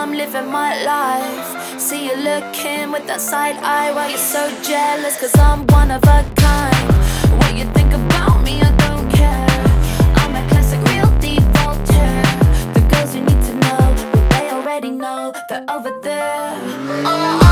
I'm living my life. See you looking with that side eye while you're so jealous, cause I'm one of a kind. What you think about me, I don't care. I'm a classic, real deep Voltaire. The girls you need to know, well, they already know they're over there. Oh,